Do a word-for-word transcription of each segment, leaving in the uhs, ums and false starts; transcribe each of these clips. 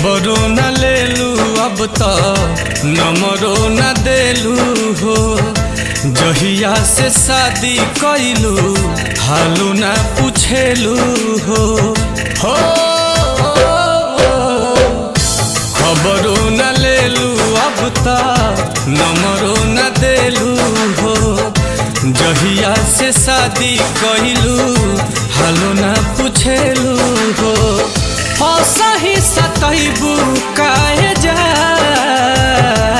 खबरो न लेलू अब तो नंबरो न देलू हो। जहिया से शादी कैलू हालू न पूछेलू हो। हो खबरो न लेलू अब तो नंबरो न देलू हो। जहिया से शादी कैलू हालू न पूछेलू हो। सही सतैबू काहे जान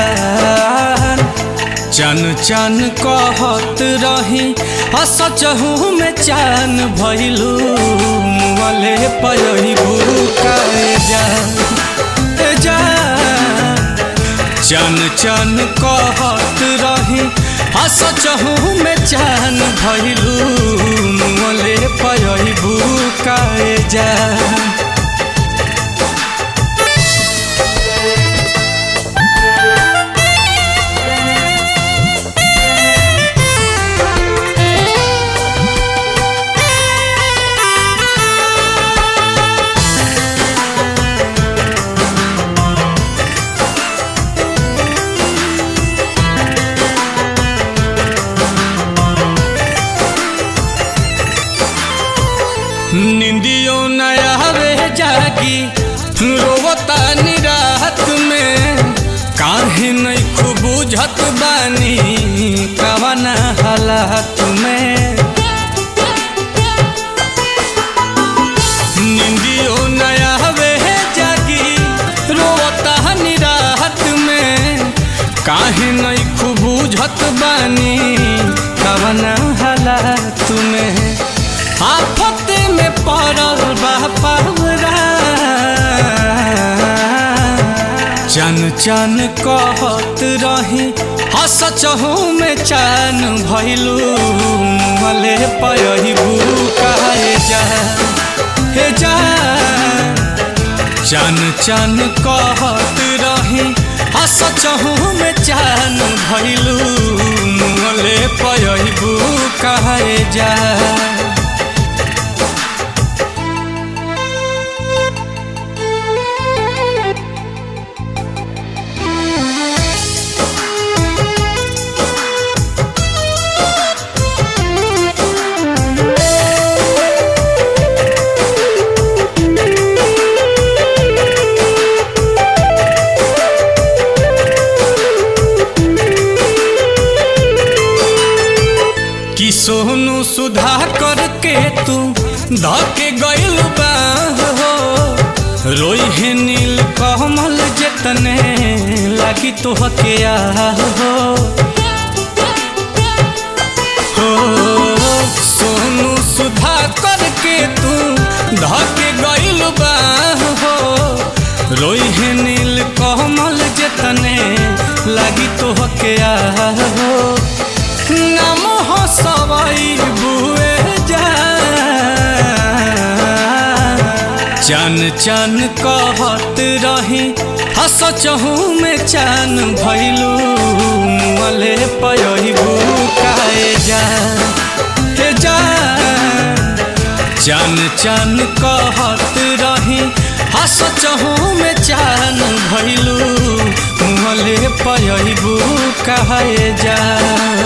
चन चन कहत रही सचहू में चान भइलू मुँहले पयबू काहे जान जान चन चन कहत रही सचहू में चान भइलू मुँहले पयबू काहे जान। निंदियों नया वे जागी रोवता निराहत में काहे नहीं खूब बुझत बानी कवना हालात में। निंदियों नया वे जागी रोवता निराहत में काहे नहीं खूब बुझत बानी कवना हालात में। आफत में पड़ल बा पवरा चन चन कहत रही सचहू में चान भइलू मुँहले पयबू काहे जान हे जान चन चन कहत रही सचहू में चान भइलू मुँहले पयबू काहे जान। कि सोनू सुधा करके तू धके गइल बा हो। रोई है नील कमल जतने लागी तोहके हो। हो सोनू सुधा करके तू धके गइल बा हो। रोई है नील कमल जतने लागी तोहके हो। नाम हो सवाई बुए जान चन चन कहत रही सचहू में चान भइलू मुँहले पयबू काहे जान हे जान चन चन कहत रही सचहू में चान भइलू मुँहले पयबू काहे जान।